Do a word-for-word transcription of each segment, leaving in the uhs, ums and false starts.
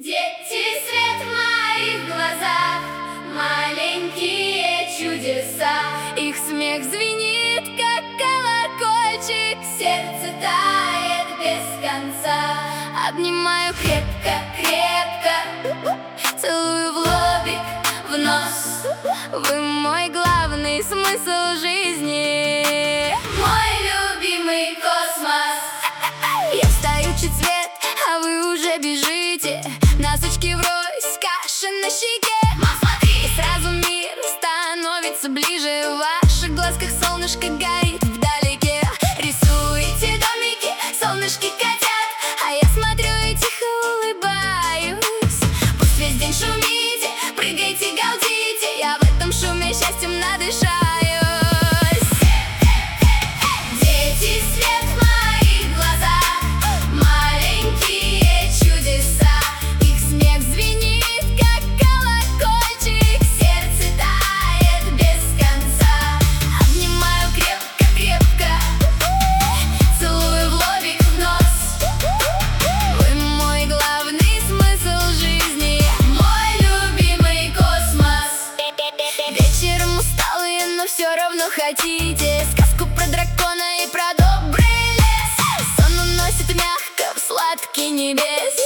Дети, свет в моих глазах, маленькие чудеса. Их смех звенит, как колокольчик, сердце тает без конца. Обнимаю крепко-крепко, целую в лобик, в нос. Вы мой главный смысл жизни, мой любимый космос. Я встаю чуть свет, а вы уже бежите. Носочки врозь, каша на щеке. Мам, смотри! И сразу мир становится ближе. В ваших глазках солнышко горит вдалеке. Рисуете домики, солнышки катят, а я смотрю и тихо улыбаюсь. Пусть весь день шумите, прыгайте, галдите, я в этом шуме счастьем надышаюсь. Дети, свет в моих глазах, маленькие чудеса. Их смех звенит, как колокольчик, сердце тает без конца. обнимаю крепко-крепко, целую в лобик, в нос. вы мой главный смысл жизни, мой любимый космос. Вечером усталые, но все равно хотите сказку про дракона и про добрый лес. Сон уносит мягко в сладкий небес.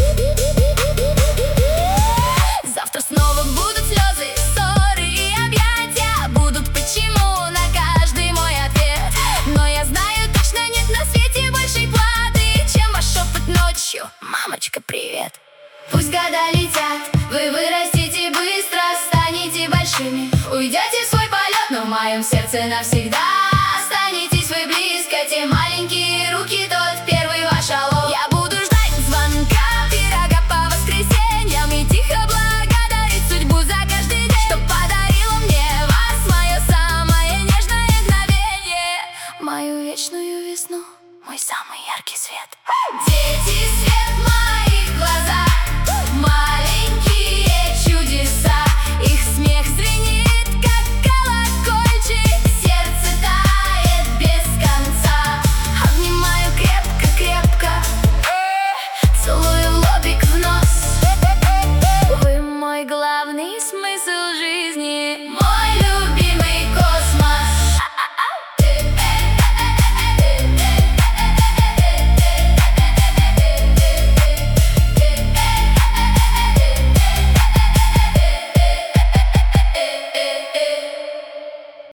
Завтра снова будут слезы, ссоры и объятия. Будут почему на каждый мой ответ. Но я знаю точно, нет на свете большей платы, чем ваш шепот ночью: мамочка, привет. Пусть года летят, вы вырастете быстро, станете большими, уйдете в свой полет, но в моем сердце навсегда останетесь вы близко. Те маленькие руки, тот первый ваш алло. Я буду ждать звонка, пирога по воскресеньям и тихо благодарить судьбу за каждый день, что подарила мне вас, мое самое нежное мгновение, мою вечную весну, мой самый яркий свет. Дети, свет в